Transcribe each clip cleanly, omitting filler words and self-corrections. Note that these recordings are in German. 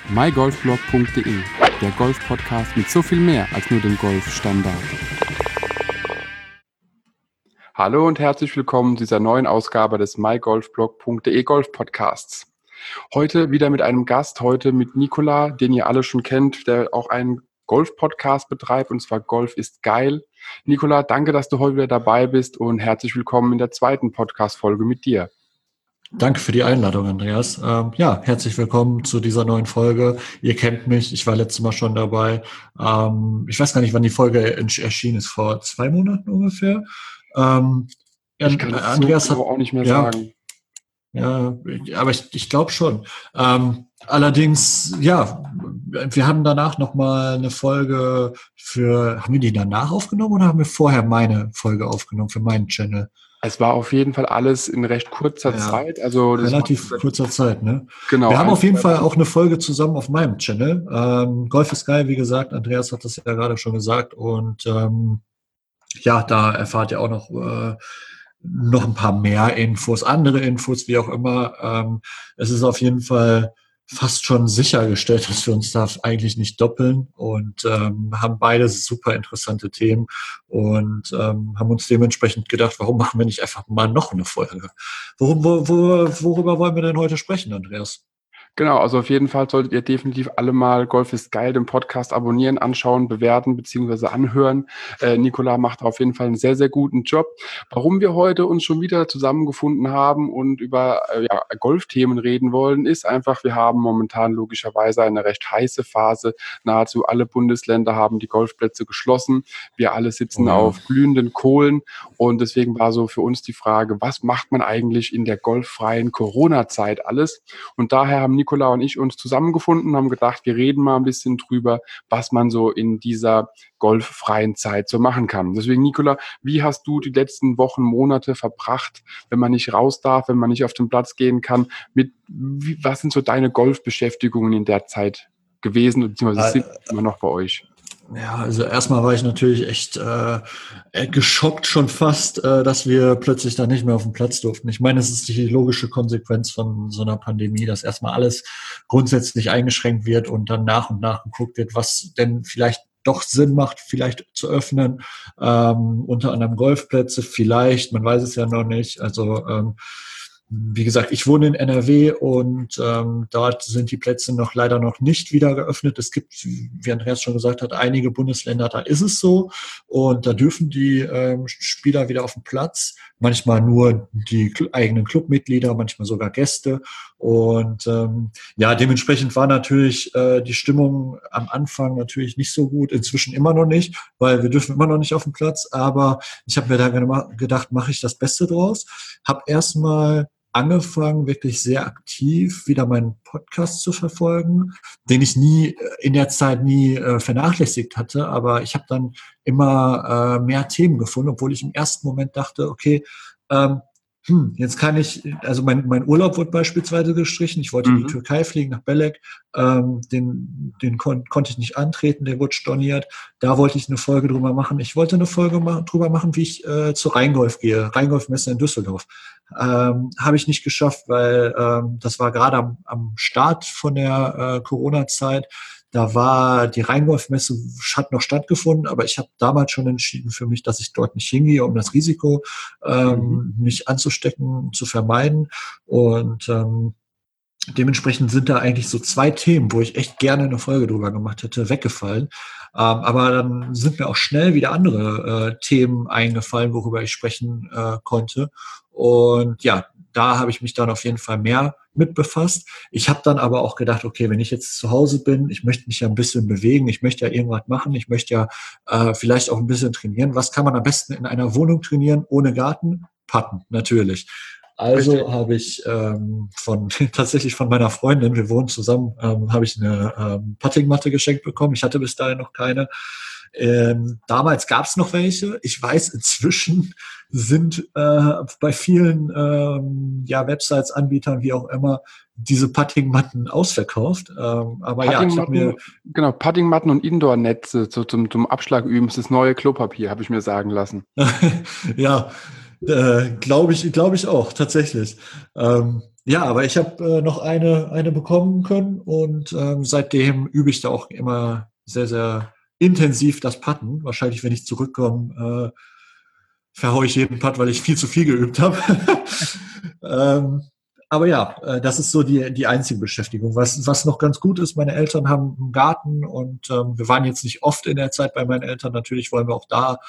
mygolfblog.de, der Golf-Podcast mit so viel mehr als nur dem Golfstandard. Hallo und herzlich willkommen zu dieser neuen Ausgabe des mygolfblog.de Golf-Podcasts. Heute wieder mit einem Gast, heute mit Nikola, den ihr alle schon kennt, der auch einen Golf-Podcast betreibt, und zwar Golf ist geil. Nikola, danke, dass du heute wieder dabei bist und herzlich willkommen in der zweiten Podcast-Folge mit dir. Danke für die Einladung, Andreas. Herzlich willkommen zu dieser neuen Folge. Ihr kennt mich, ich war letztes Mal schon dabei. Ich weiß gar nicht, wann die Folge erschienen ist, vor 2 Monaten ungefähr. Ich kann Andreas so auch nicht mehr sagen. Ja, aber ich glaube schon. Allerdings, wir haben danach nochmal eine Folge haben wir die danach aufgenommen oder haben wir vorher meine Folge aufgenommen für meinen Channel? Es war auf jeden Fall alles in recht kurzer Zeit. Also relativ kurzer Zeit, ne? Genau. Wir haben auf jeden Fall auch eine Folge zusammen auf meinem Channel. Golf ist geil, wie gesagt. Andreas hat das ja gerade schon gesagt. Und da erfahrt ihr auch noch ein paar mehr Infos, andere Infos, wie auch immer. Es ist auf jeden Fall fast schon sichergestellt, dass wir uns da eigentlich nicht doppeln und haben beide super interessante Themen und haben uns dementsprechend gedacht, warum machen wir nicht einfach mal noch eine Folge? Worüber wollen wir denn heute sprechen, Andreas? Genau, also auf jeden Fall solltet ihr definitiv alle mal Golf ist geil, den Podcast abonnieren, anschauen, bewerten bzw. anhören. Nikola macht auf jeden Fall einen sehr, sehr guten Job. Warum wir heute uns schon wieder zusammengefunden haben und über Golfthemen reden wollen, ist einfach, wir haben momentan logischerweise eine recht heiße Phase. Nahezu alle Bundesländer haben die Golfplätze geschlossen. Wir alle sitzen auf glühenden Kohlen und deswegen war so für uns die Frage, was macht man eigentlich in der golffreien Corona-Zeit alles? Und daher haben Nikola und ich uns zusammengefunden, haben gedacht, wir reden mal ein bisschen drüber, was man so in dieser golffreien Zeit so machen kann. Deswegen, Nikola, wie hast du die letzten Wochen, Monate verbracht, wenn man nicht raus darf, wenn man nicht auf den Platz gehen kann? Was sind so deine Golfbeschäftigungen in der Zeit gewesen, beziehungsweise sind immer noch bei euch? Ja, also erstmal war ich natürlich echt geschockt schon fast, dass wir plötzlich da nicht mehr auf den Platz durften. Ich meine, es ist die logische Konsequenz von so einer Pandemie, dass erstmal alles grundsätzlich eingeschränkt wird und dann nach und nach geguckt wird, was denn vielleicht doch Sinn macht, vielleicht zu öffnen. Unter anderem Golfplätze, vielleicht, man weiß es ja noch nicht. Also wie gesagt, ich wohne in NRW und dort sind die Plätze leider noch nicht wieder geöffnet. Es gibt, wie Andreas schon gesagt hat, einige Bundesländer, da ist es so. Und da dürfen die Spieler wieder auf den Platz. Manchmal nur die eigenen Clubmitglieder, manchmal sogar Gäste. Und dementsprechend war natürlich die Stimmung am Anfang natürlich nicht so gut. Inzwischen immer noch nicht, weil wir dürfen immer noch nicht auf den Platz. Aber ich habe mir da gedacht, mache ich das Beste draus. Habe erstmal angefangen, wirklich sehr aktiv wieder meinen Podcast zu verfolgen, den ich in der Zeit nie vernachlässigt hatte, aber ich habe dann immer mehr Themen gefunden, obwohl ich im ersten Moment dachte, okay, jetzt kann ich, also mein Urlaub wurde beispielsweise gestrichen, ich wollte in die Türkei fliegen, nach Belek, den konnte ich nicht antreten, der wurde storniert, da wollte ich eine Folge drüber machen. Ich wollte eine Folge drüber machen, wie ich zu Rheingolf gehe, Rheingolf-Messe in Düsseldorf. Habe ich nicht geschafft, weil das war gerade am Start von der Corona-Zeit. Da war die Rheingolf-Messe, hat noch stattgefunden, aber ich habe damals schon entschieden für mich, dass ich dort nicht hingehe, um das Risiko mich anzustecken, zu vermeiden. Und dementsprechend sind da eigentlich so 2 Themen, wo ich echt gerne eine Folge drüber gemacht hätte, weggefallen. Aber dann sind mir auch schnell wieder andere Themen eingefallen, worüber ich sprechen konnte. Und ja, da habe ich mich dann auf jeden Fall mehr mit befasst. Ich habe dann aber auch gedacht, okay, wenn ich jetzt zu Hause bin, ich möchte mich ja ein bisschen bewegen, ich möchte ja irgendwas machen, ich möchte ja vielleicht auch ein bisschen trainieren. Was kann man am besten in einer Wohnung trainieren, ohne Garten? Putten, natürlich. Also habe ich tatsächlich von meiner Freundin, wir wohnen zusammen, habe ich eine Puttingmatte geschenkt bekommen. Ich hatte bis dahin noch keine. Damals gab es noch welche. Ich weiß, inzwischen sind bei vielen Websites, Anbietern, wie auch immer, diese Puttingmatten ausverkauft. Aber ja, ich habe mir... Genau, Puttingmatten und Indoor-Netze zum Abschlag üben, ist das neue Klopapier, habe ich mir sagen lassen. Ja, glaube ich auch, tatsächlich. Ja, aber ich habe noch eine bekommen können und seitdem übe ich da auch immer sehr, sehr intensiv das Putten. Wahrscheinlich, wenn ich zurückkomme, verhaue ich jeden Putt, weil ich viel zu viel geübt habe. ähm, aber ja, das ist so die einzige Beschäftigung. Was noch ganz gut ist, meine Eltern haben einen Garten und wir waren jetzt nicht oft in der Zeit bei meinen Eltern. Natürlich wollen wir auch da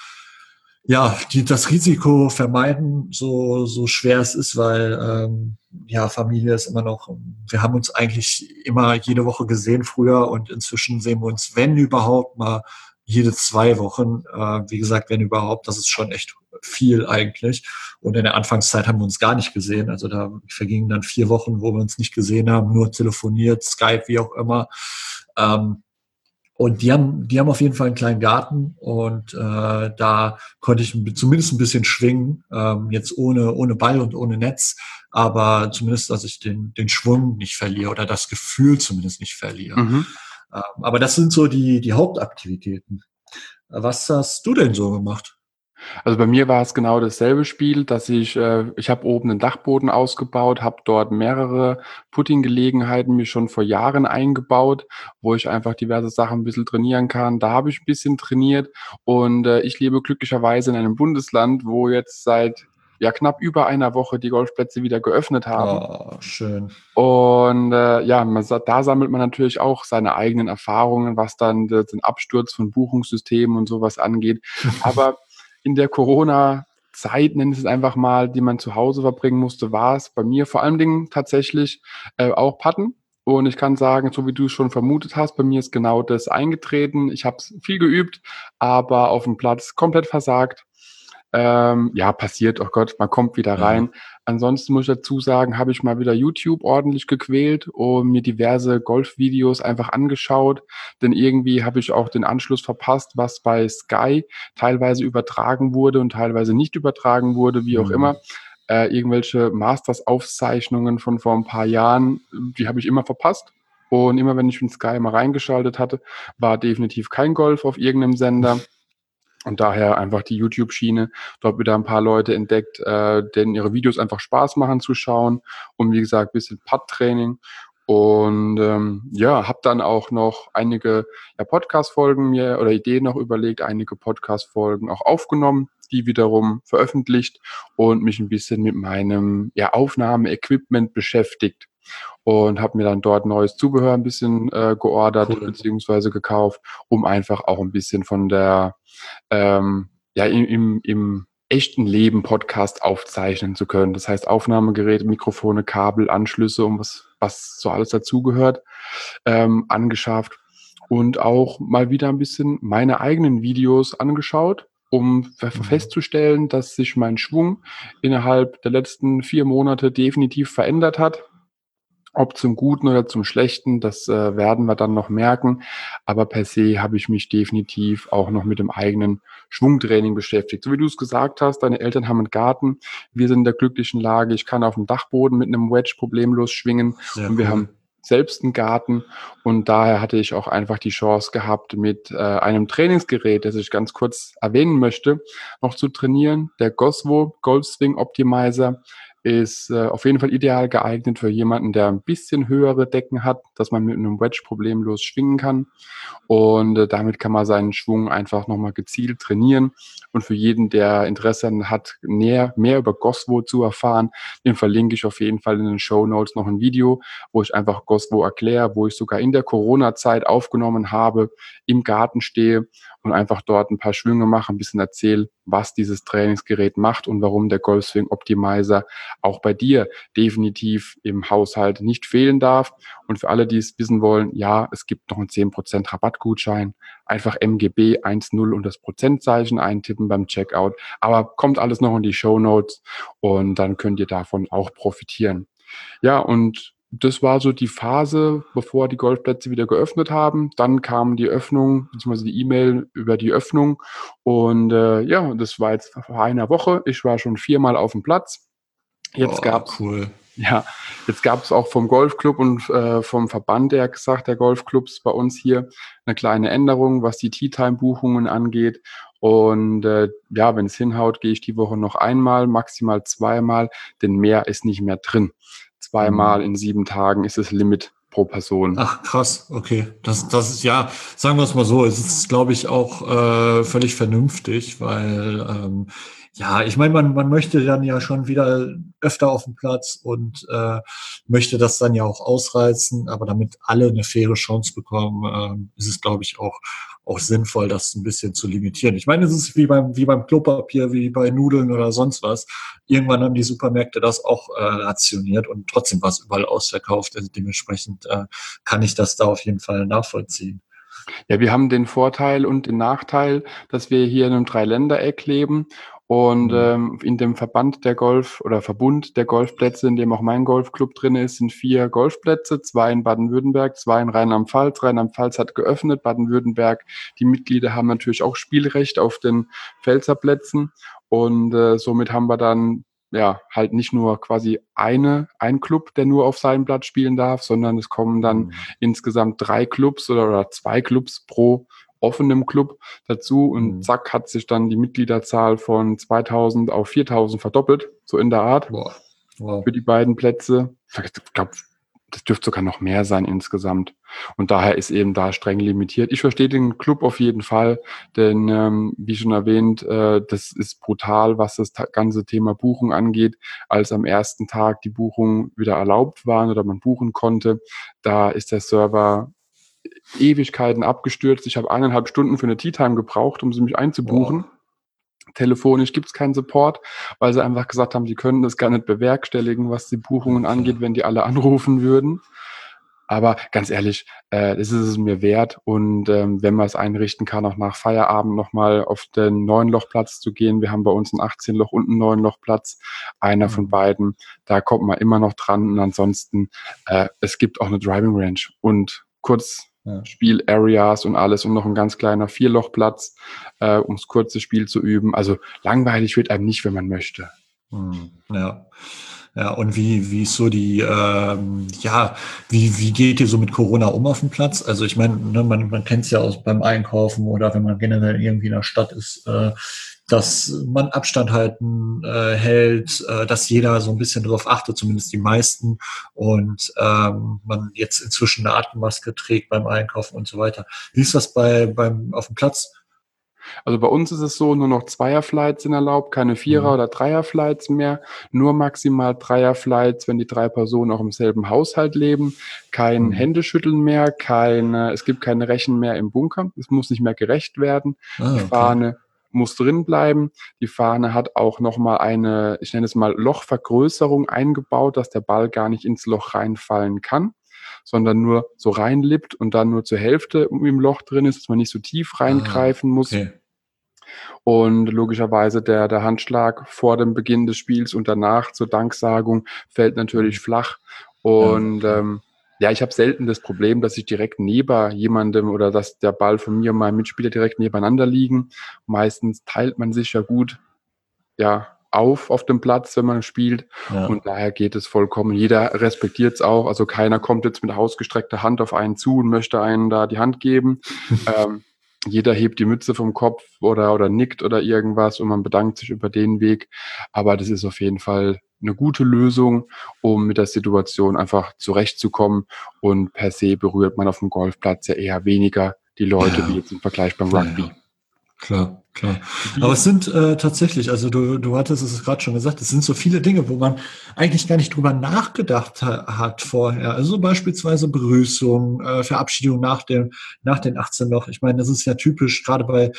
ja, das Risiko vermeiden, so schwer es ist, weil ja, Familie ist immer noch, wir haben uns eigentlich immer jede Woche gesehen früher und inzwischen sehen wir uns, wenn überhaupt, mal jede 2 Wochen. Wie gesagt, wenn überhaupt, das ist schon echt viel eigentlich. Und in der Anfangszeit haben wir uns gar nicht gesehen. Also da vergingen dann 4 Wochen, wo wir uns nicht gesehen haben, nur telefoniert, Skype, wie auch immer. Ähm, und die haben auf jeden Fall einen kleinen Garten und da konnte ich zumindest ein bisschen schwingen, jetzt ohne Ball und ohne Netz, aber zumindest, dass ich den Schwung nicht verliere oder das Gefühl zumindest nicht verliere. Mhm. Aber das sind so die Hauptaktivitäten. Was hast du denn so gemacht? Also bei mir war es genau dasselbe Spiel, dass ich habe oben einen Dachboden ausgebaut, habe dort mehrere Putting-Gelegenheiten mir schon vor Jahren eingebaut, wo ich einfach diverse Sachen ein bisschen trainieren kann. Da habe ich ein bisschen trainiert und ich lebe glücklicherweise in einem Bundesland, wo jetzt seit ja knapp über einer Woche die Golfplätze wieder geöffnet haben. Oh, schön. Und ja, da sammelt man natürlich auch seine eigenen Erfahrungen, was dann den Absturz von Buchungssystemen und sowas angeht. Aber in der Corona-Zeit, nenne ich es einfach mal, die man zu Hause verbringen musste, war es bei mir vor allen Dingen tatsächlich auch Patten. Und ich kann sagen, so wie du es schon vermutet hast, bei mir ist genau das eingetreten. Ich habe viel geübt, aber auf dem Platz komplett versagt. Ja, passiert, oh Gott, man kommt wieder Ja. rein. Ansonsten muss ich dazu sagen, habe ich mal wieder YouTube ordentlich gequält und mir diverse Golfvideos einfach angeschaut, denn irgendwie habe ich auch den Anschluss verpasst, was bei Sky teilweise übertragen wurde und teilweise nicht übertragen wurde, wie auch Hm. immer. Irgendwelche Masters-Aufzeichnungen von vor ein paar Jahren, die habe ich immer verpasst. Und immer wenn ich mit Sky mal reingeschaltet hatte, war definitiv kein Golf auf irgendeinem Sender. Und daher einfach die YouTube-Schiene, dort wieder ein paar Leute entdeckt, denen ihre Videos einfach Spaß machen zu schauen. Und wie gesagt, bisschen Putt-Training. Und ja, habe dann auch noch einige ja, Podcast-Folgen mir oder Ideen noch überlegt, einige Podcast-Folgen auch aufgenommen, die wiederum veröffentlicht und mich ein bisschen mit meinem ja, Aufnahme-Equipment beschäftigt. Und habe mir dann dort neues Zubehör ein bisschen geordert Cool. beziehungsweise gekauft, um einfach auch ein bisschen von der ja, im echten Leben Podcast aufzeichnen zu können. Das heißt Aufnahmegeräte, Mikrofone, Kabel, Anschlüsse und was so alles dazugehört, angeschafft und auch mal wieder ein bisschen meine eigenen Videos angeschaut, um Hm. festzustellen, dass sich mein Schwung innerhalb der letzten 4 Monate definitiv verändert hat. Ob zum Guten oder zum Schlechten, das werden wir dann noch merken. Aber per se habe ich mich definitiv auch noch mit dem eigenen Schwungtraining beschäftigt. So wie du es gesagt hast, deine Eltern haben einen Garten. Wir sind in der glücklichen Lage, ich kann auf dem Dachboden mit einem Wedge problemlos schwingen Sehr und wir cool. haben selbst einen Garten. Und daher hatte ich auch einfach die Chance gehabt, mit einem Trainingsgerät, das ich ganz kurz erwähnen möchte, noch zu trainieren. Der Goswo Golf Swing Optimizer ist auf jeden Fall ideal geeignet für jemanden, der ein bisschen höhere Decken hat, dass man mit einem Wedge problemlos schwingen kann. Und damit kann man seinen Schwung einfach nochmal gezielt trainieren. Und für jeden, der Interesse hat, mehr über Goswo zu erfahren, den verlinke ich auf jeden Fall in den Shownotes noch ein Video, wo ich einfach Goswo erkläre, wo ich sogar in der Corona-Zeit aufgenommen habe, im Garten stehe und einfach dort ein paar Schwünge mache, ein bisschen erzähle, was dieses Trainingsgerät macht und warum der Golfswing Optimizer auch bei dir definitiv im Haushalt nicht fehlen darf. Und für alle, die es wissen wollen, ja, es gibt noch einen 10% Rabattgutschein. Einfach MGB 10 und das Prozentzeichen eintippen beim Checkout. Aber kommt alles noch in die Shownotes und dann könnt ihr davon auch profitieren. Ja, und das war so die Phase, bevor die Golfplätze wieder geöffnet haben. Dann kam die Öffnung, beziehungsweise die E-Mail über die Öffnung. Und ja, das war jetzt vor einer Woche. Ich war schon 4-mal auf dem Platz. Jetzt Oh, gab's cool. ja, jetzt gab es auch vom Golfclub und vom Verband, der gesagt, der Golfclubs bei uns hier eine kleine Änderung, was die Tea-Time-Buchungen angeht. Und ja, wenn es hinhaut, gehe ich die Woche noch einmal, maximal zweimal, denn mehr ist nicht mehr drin. zweimal in 7 Tagen ist das Limit pro Person. Ach, krass, okay. Das ist ja, sagen wir es mal so, es ist, glaube ich, auch völlig vernünftig, weil ja, ich meine, man möchte dann ja schon wieder öfter auf den Platz und möchte das dann ja auch ausreizen, aber damit alle eine faire Chance bekommen, ist es, glaube ich, auch sinnvoll, das ein bisschen zu limitieren. Ich meine, es ist wie beim Klopapier, wie bei Nudeln oder sonst was. Irgendwann haben die Supermärkte das auch rationiert und trotzdem war es überall ausverkauft. Also dementsprechend kann ich das da auf jeden Fall nachvollziehen. Ja, wir haben den Vorteil und den Nachteil, dass wir hier in einem Dreiländereck leben und in dem Verband der Verbund der Golfplätze, in dem auch mein Golfclub drin ist, sind 4 Golfplätze, 2 in Baden-Württemberg, 2 in Rheinland-Pfalz. Rheinland-Pfalz hat geöffnet, Baden-Württemberg, die Mitglieder haben natürlich auch Spielrecht auf den Pfälzer Plätzen und somit haben wir dann ja halt nicht nur quasi ein Club, der nur auf seinem Platz spielen darf, sondern es kommen dann insgesamt 3 Clubs oder 2 Clubs pro offenem Club dazu und zack hat sich dann die Mitgliederzahl von 2000 auf 4000 verdoppelt, so in der Art. Wow. Für die beiden Plätze. Ich glaube, das dürfte sogar noch mehr sein insgesamt. Und daher ist eben da streng limitiert. Ich verstehe den Club auf jeden Fall, denn wie schon erwähnt, das ist brutal, was das ganze Thema Buchung angeht. Als am ersten Tag die Buchungen wieder erlaubt waren oder man buchen konnte, da ist der Server Ewigkeiten abgestürzt. Ich habe 1,5 Stunden für eine Tea-Time gebraucht, um sie mich einzubuchen. Wow. Telefonisch gibt es keinen Support, weil sie einfach gesagt haben, die können das gar nicht bewerkstelligen, was die Buchungen angeht, wenn die alle anrufen würden. Aber ganz ehrlich, das ist es mir wert. Und wenn man es einrichten kann, auch nach Feierabend nochmal auf den 9-Loch-Platz zu gehen. Wir haben bei uns einen 18-Loch- und einen 9-Loch-Platz. Einer von beiden, da kommt man immer noch dran. Und ansonsten, es gibt auch eine Driving Range und Spiel-Areas und alles und noch ein ganz kleiner 4-Loch-Platz, ums kurze Spiel zu üben. Also langweilig wird einem nicht, wenn man möchte. Ja. Ja, und wie ist so die, wie geht ihr so mit Corona um auf dem Platz? Also ich meine, ne, man kennt es ja aus beim Einkaufen oder wenn man generell irgendwie in der Stadt ist, dass man Abstand halten hält, dass jeder so ein bisschen darauf achtet, zumindest die meisten, und man jetzt inzwischen eine Atemmaske trägt beim Einkaufen und so weiter. Wie ist das auf dem Platz? Also bei uns ist es so, nur noch Zweier-Flights sind erlaubt, keine Vierer- oder Dreier-Flights mehr, nur maximal Dreier-Flights, wenn die 3 Personen auch im selben Haushalt leben, kein Händeschütteln mehr, es gibt keine Rechen mehr im Bunker, es muss nicht mehr gerecht werden, die Fahne muss drin bleiben, die Fahne hat auch nochmal eine, ich nenne es mal Lochvergrößerung eingebaut, dass der Ball gar nicht ins Loch reinfallen kann, sondern nur so reinlippt und dann nur zur Hälfte im Loch drin ist, dass man nicht so tief reingreifen muss. Und logischerweise der Handschlag vor dem Beginn des Spiels und danach zur Danksagung fällt natürlich flach. Und ich habe selten das Problem, dass ich direkt neben jemandem oder dass der Ball von mir und meinem Mitspieler direkt nebeneinander liegen. Meistens teilt man sich ja gut auf dem Platz, wenn man spielt. Und daher geht es vollkommen. Jeder respektiert es auch. Also keiner kommt jetzt mit ausgestreckter Hand auf einen zu und möchte einen da die Hand geben. Jeder hebt die Mütze vom Kopf oder nickt oder irgendwas und man bedankt sich über den Weg. Aber das ist auf jeden Fall eine gute Lösung, um mit der Situation einfach zurechtzukommen. Und per se berührt man auf dem Golfplatz ja eher weniger die Leute wie jetzt im Vergleich beim Rugby. Ja. Klar. Aber es sind tatsächlich, also du hattest es gerade schon gesagt, es sind so viele Dinge, wo man eigentlich gar nicht drüber nachgedacht hat vorher. Also beispielsweise Begrüßung, Verabschiedung nach den 18 Loch. Ich meine, das ist ja typisch, gerade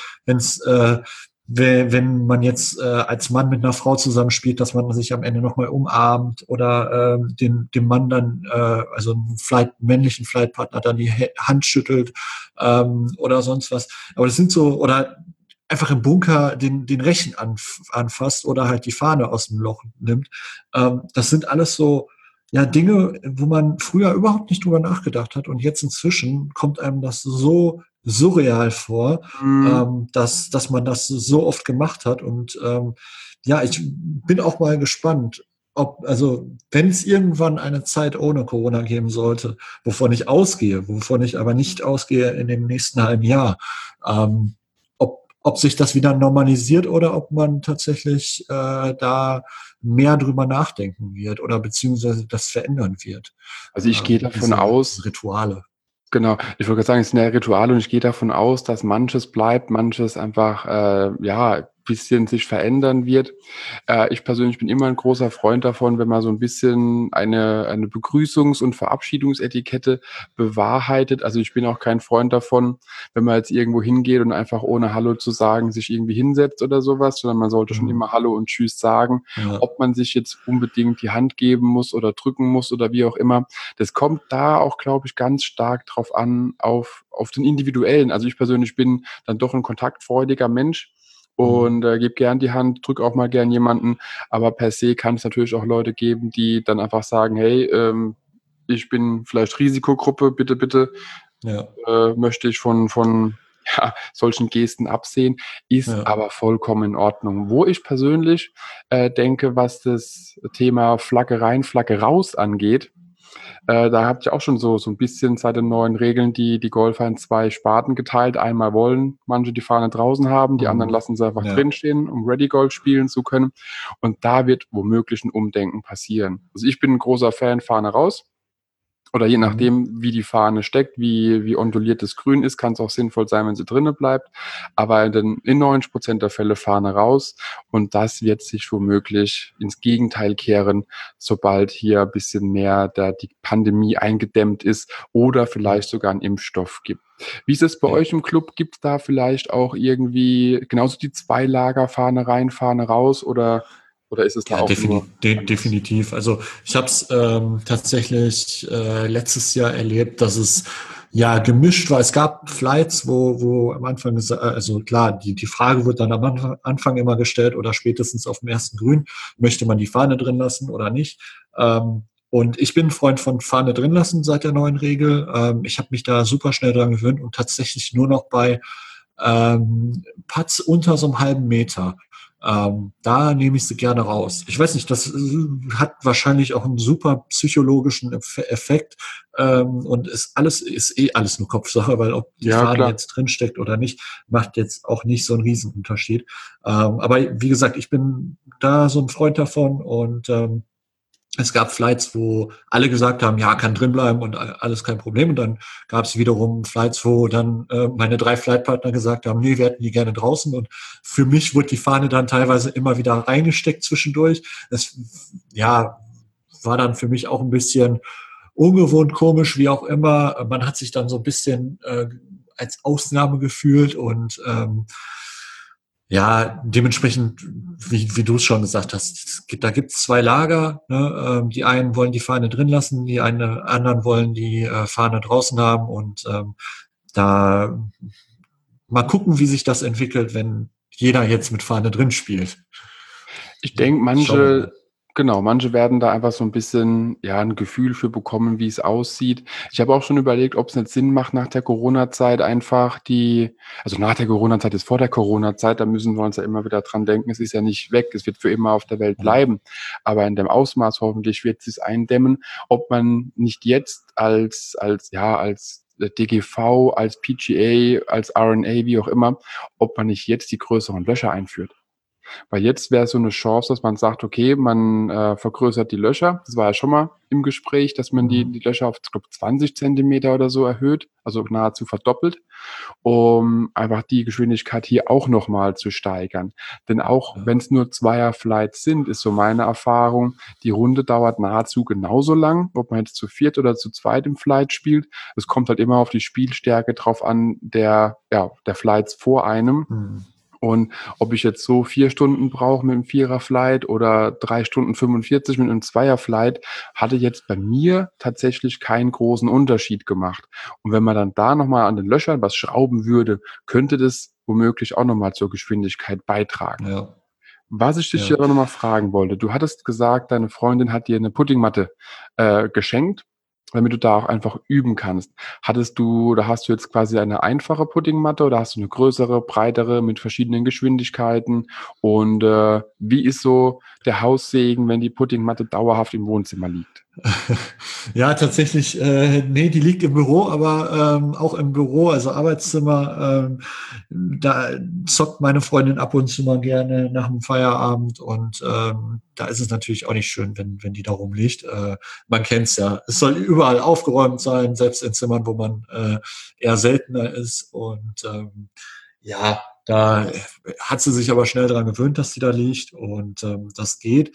wenn man jetzt als Mann mit einer Frau zusammenspielt, dass man sich am Ende nochmal umarmt oder dem Mann dann, also einen männlichen Flightpartner dann die Hand schüttelt oder sonst was. Aber das sind so, oder einfach im Bunker den Rechen anfasst oder halt die Fahne aus dem Loch nimmt. Das sind alles so Dinge, wo man früher überhaupt nicht drüber nachgedacht hat. Und jetzt inzwischen kommt einem das so surreal vor, dass man das so oft gemacht hat. Und ich bin auch mal gespannt, wenn es irgendwann eine Zeit ohne Corona geben sollte, wovon ich aber nicht ausgehe in dem nächsten halben Jahr, ob sich das wieder normalisiert oder ob man tatsächlich da mehr drüber nachdenken wird oder beziehungsweise das verändern wird. Also ich gehe davon Diese aus, Rituale. genau, ich wollte gerade sagen, es sind ja Rituale und ich gehe davon aus, dass manches bleibt, manches einfach, ja, bisschen sich verändern wird. Ich persönlich bin immer ein großer Freund davon, wenn man so ein bisschen eine Begrüßungs- und Verabschiedungsetikette bewahrheitet. Also, ich bin auch kein Freund davon, wenn man jetzt irgendwo hingeht und einfach ohne Hallo zu sagen sich irgendwie hinsetzt oder sowas, sondern man sollte schon Mhm. immer Hallo und Tschüss sagen. Ja, Ob man sich jetzt unbedingt die Hand geben muss oder drücken muss oder wie auch immer, das kommt da auch, glaube ich, ganz stark drauf an, auf den Individuellen. Also, ich persönlich bin dann doch ein kontaktfreudiger Mensch mhm. und, gebe gern die Hand, drücke auch mal gern jemanden, aber per se kann es natürlich auch Leute geben, die dann einfach sagen: „Hey, ich bin vielleicht Risikogruppe, bitte, bitte, Ja, möchte ich von, ja, solchen Gesten absehen“, ist ja. aber vollkommen in Ordnung. Wo ich persönlich, denke, was das Thema Flagge rein, Flagge raus angeht, da habt ihr auch schon so ein bisschen seit den neuen Regeln die Golfer in 2 Sparten geteilt. Einmal wollen manche die Fahne draußen haben, die anderen Mhm. lassen sie einfach Ja. drinstehen, um Ready Golf spielen zu können. Und da wird womöglich 'n Umdenken passieren. Also, ich bin 'n großer Fan, Fahne raus. Oder je Mhm. nachdem, wie die Fahne steckt, wie onduliert das Grün ist, kann es auch sinnvoll sein, wenn sie drinnen bleibt. Aber in 90% der Fälle Fahne raus. Und das wird sich womöglich ins Gegenteil kehren, sobald hier ein bisschen mehr die Pandemie eingedämmt ist oder Ja. vielleicht sogar 'n Impfstoff gibt. Wie ist es bei Ja. euch im Club? Gibt's da vielleicht auch irgendwie genauso die 2 Lager, Fahne rein, Fahne raus oder ist es da Ja, auch nur anders? definitiv. Also ich habe es tatsächlich letztes Jahr erlebt, dass es ja gemischt war. Es gab Flights, wo am Anfang, also klar, die Frage wird dann am Anfang immer gestellt oder spätestens auf dem ersten Grün, möchte man die Fahne drin lassen oder nicht? Und ich bin ein Freund von Fahne drin lassen seit der neuen Regel. Ich habe mich da super schnell dran gewöhnt und tatsächlich nur noch bei Putts unter so einem halben Meter. Da nehme ich sie gerne raus. Ich weiß nicht, das hat wahrscheinlich auch einen super psychologischen Effekt und ist eh alles nur Kopfsache, weil ob die Ja, Fahne klar. jetzt drinsteckt oder nicht, macht jetzt auch nicht so einen Riesenunterschied. Aber wie gesagt, ich bin da so ein Freund davon und es gab Flights, wo alle gesagt haben, ja, kann drin bleiben und alles kein Problem. Und dann gab es wiederum Flights, wo dann meine 3 Flightpartner gesagt haben, nee, wir hätten die gerne draußen. Und für mich wurde die Fahne dann teilweise immer wieder reingesteckt zwischendurch. Das, ja, war dann für mich auch ein bisschen ungewohnt, komisch, wie auch immer. Man hat sich dann so ein bisschen als Ausnahme gefühlt und ja, dementsprechend, wie du es schon gesagt hast, da gibt es 2 Lager. Ne? Die einen wollen die Fahne drin lassen, anderen wollen die Fahne draußen haben und da mal gucken, wie sich das entwickelt, wenn jeder jetzt mit Fahne drin spielt. Ich denke, Schauen wir mal. manche werden da einfach so ein bisschen, ja, ein Gefühl für bekommen, wie es aussieht. Ich habe auch schon überlegt, ob es nicht Sinn macht, nach der Corona-Zeit einfach also, nach der Corona-Zeit ist vor der Corona-Zeit, da müssen wir uns ja immer wieder dran denken, es ist ja nicht weg, es wird für immer auf der Welt Ja, bleiben. Aber in dem Ausmaß hoffentlich wird sich's eindämmen, ob man nicht jetzt als DGV, als PGA, als R&A, wie auch immer, ob man nicht jetzt die größeren Löcher einführt. Weil jetzt wäre so eine Chance, dass man sagt: „Okay, man, vergrößert die Löcher.“ Das war ja schon mal im Gespräch, dass man die mhm. die Löcher auf, ich glaube, 20 Zentimeter oder so erhöht, also nahezu verdoppelt, um einfach die Geschwindigkeit hier auch noch mal zu steigern. Denn auch Ja, wenn es nur Zweier-Flights sind, ist so meine Erfahrung, die Runde dauert nahezu genauso lang, ob man jetzt zu viert oder zu zweit im Flight spielt. Es kommt halt immer auf die Spielstärke drauf an, der Flights vor einem. mhm. Und ob ich jetzt so 4 Stunden brauche mit 'm Vierer-Flight oder 3 Stunden 45 mit 'nem Zweier-Flight, hatte jetzt bei mir tatsächlich keinen großen Unterschied gemacht. Und wenn man dann da noch mal an den Löchern was schrauben würde, könnte das womöglich auch noch mal zur Geschwindigkeit beitragen. Ja, Was ich dich ja. aber noch mal fragen wollte: Du hattest gesagt, deine Freundin hat dir 'ne Puddingmatte, geschenkt, damit du da auch einfach üben kannst. Hast du jetzt quasi eine einfache Puddingmatte oder hast du 'ne größere, breitere mit verschiedenen Geschwindigkeiten? Und, wie ist so der Haussegen, wenn die Puddingmatte dauerhaft im Wohnzimmer liegt? Ja, tatsächlich, nee, die liegt im Büro, aber auch im Büro, also Arbeitszimmer, da zockt meine Freundin ab und zu mal gerne nach dem Feierabend und da ist es natürlich auch nicht schön, wenn die da rumliegt. Man kennt's ja. Es soll überall aufgeräumt sein, selbst in Zimmern, wo man eher seltener ist und ja, da hat sie sich aber schnell dran gewöhnt, dass die da liegt und das geht.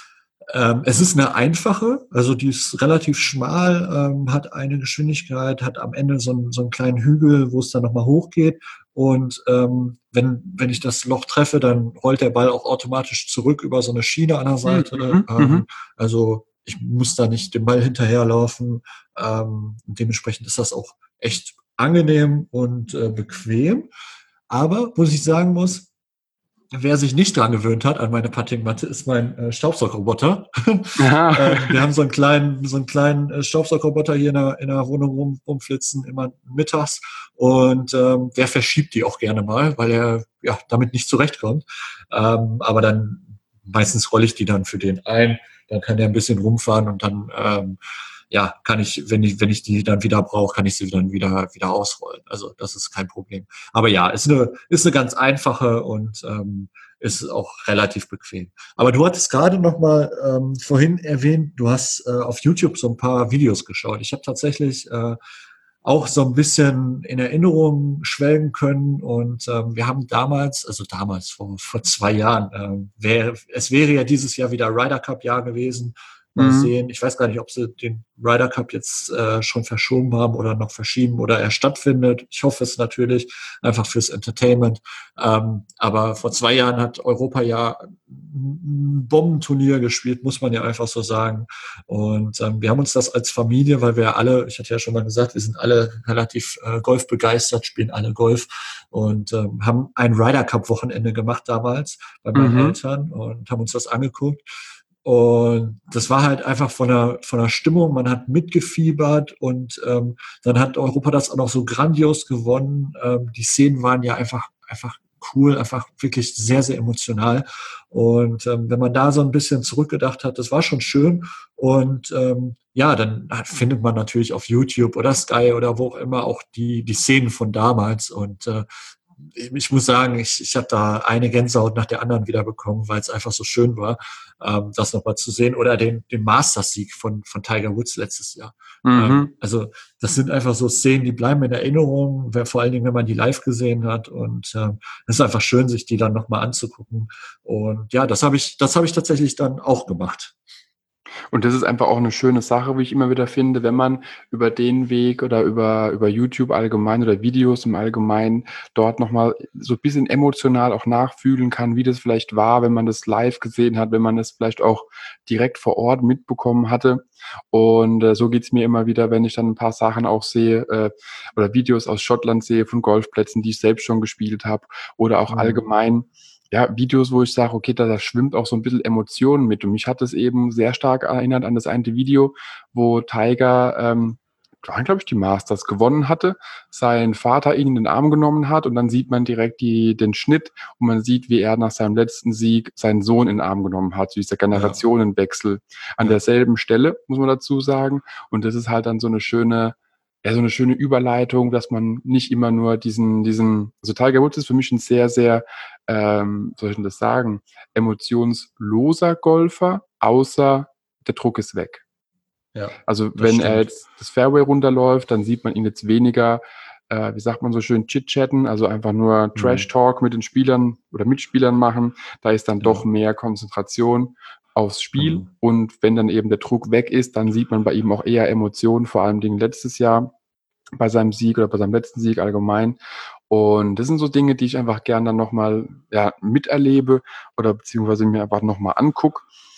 Es ist eine einfache, also die ist relativ schmal, hat eine Geschwindigkeit, hat am Ende so einen kleinen Hügel, wo es dann nochmal hochgeht. Und wenn ich das Loch treffe, dann rollt der Ball auch automatisch zurück über so eine Schiene an der Seite. Mhm, mhm. Also ich muss da nicht dem Ball hinterherlaufen. Dementsprechend ist das auch echt angenehm und bequem. Aber, was ich sagen muss, wer sich nicht dran gewöhnt hat an meine Puttingmatte, ist mein Staubsaugerroboter. Aha. Wir haben so einen kleinen Staubsaugerroboter hier in der Wohnung rumflitzen, immer mittags. Und der verschiebt die auch gerne mal, weil er ja damit nicht zurechtkommt. Aber dann meistens rolle ich die dann für den ein. Dann kann der ein bisschen rumfahren und dann ja, kann ich, wenn ich die dann wieder brauche, kann ich sie dann wieder ausrollen. Also das ist kein Problem. Aber ja, ist eine ganz einfache und ist auch relativ bequem. Aber du hattest gerade noch mal vorhin erwähnt, du hast auf YouTube so ein paar Videos geschaut. Ich habe tatsächlich auch so ein bisschen in Erinnerung schwelgen können und wir haben damals vor 2 Jahren, es wäre ja dieses Jahr wieder Ryder Cup Jahr gewesen. Mal Mhm. sehen. Ich weiß gar nicht, ob sie den Ryder Cup jetzt schon verschoben haben oder noch verschieben oder er stattfindet. Ich hoffe es natürlich, einfach fürs Entertainment. Aber vor 2 Jahren hat Europa ja ein Bombenturnier gespielt, muss man ja einfach so sagen. Und wir haben uns das als Familie, weil wir alle, ich hatte ja schon mal gesagt, wir sind alle relativ Golf begeistert, spielen alle Golf und haben ein Ryder Cup Wochenende gemacht damals bei meinen Mhm. Eltern und haben uns das angeguckt. Und das war halt einfach von der Stimmung, man hat mitgefiebert und dann hat Europa das auch noch so grandios gewonnen. Die Szenen waren ja einfach cool, einfach wirklich sehr, sehr emotional. Und wenn man da so ein bisschen zurückgedacht hat, das war schon schön. Und ja, dann findet man natürlich auf YouTube oder Sky oder wo auch immer auch die Szenen von damals. Und ich muss sagen, ich habe da eine Gänsehaut nach der anderen wieder bekommen, weil es einfach so schön war, das nochmal zu sehen. Oder den Masters-Sieg von Tiger Woods letztes Jahr. Mhm. Also das sind einfach so Szenen, die bleiben in Erinnerung, vor allen Dingen, wenn man die live gesehen hat. Und es ist einfach schön, sich die dann nochmal anzugucken. Und ja, das hab ich tatsächlich dann auch gemacht. Und das ist einfach auch eine schöne Sache, wie ich immer wieder finde, wenn man über den Weg oder über YouTube allgemein oder Videos im Allgemeinen dort noch mal so ein bisschen emotional auch nachfühlen kann, wie das vielleicht war, wenn man das live gesehen hat, wenn man das vielleicht auch direkt vor Ort mitbekommen hatte. Und so geht's mir immer wieder, wenn ich dann ein paar Sachen auch sehe oder Videos aus Schottland sehe von Golfplätzen, die ich selbst schon gespielt habe oder auch Mhm. allgemein ja, Videos, wo ich sage, okay, da schwimmt auch so ein bisschen Emotionen mit. Und mich hat es eben sehr stark erinnert an das eine Video, wo Tiger, waren, glaube ich, die Masters gewonnen hatte, sein Vater ihn in den Arm genommen hat und dann sieht man direkt den Schnitt und man sieht, wie er nach seinem letzten Sieg seinen Sohn in den Arm genommen hat, so dieser Ja, Generationenwechsel an ja. derselben Stelle, muss man dazu sagen. Und das ist halt dann so eine schöne ja, so eine schöne Überleitung, dass man nicht immer nur also Tiger Woods ist für mich ein sehr, sehr soll ich denn das sagen, emotionsloser Golfer, außer der Druck ist weg. Ja, Also das wenn er stimmt. jetzt das Fairway runterläuft, dann sieht man ihn jetzt weniger, wie sagt man so schön, chit-chatten, also einfach nur Mhm. Trash-Talk mit den Spielern oder Mitspielern machen. Da ist dann doch Ja. mehr Konzentration aufs Spiel. Mhm. Und wenn dann eben der Druck weg ist, dann sieht man bei ihm auch eher Emotionen, vor allem Dingen letztes Jahr bei seinem Sieg oder bei seinem letzten Sieg allgemein. Und das sind so Dinge, die ich einfach gern dann nochmal ja, miterlebe oder beziehungsweise mir einfach nochmal angucke.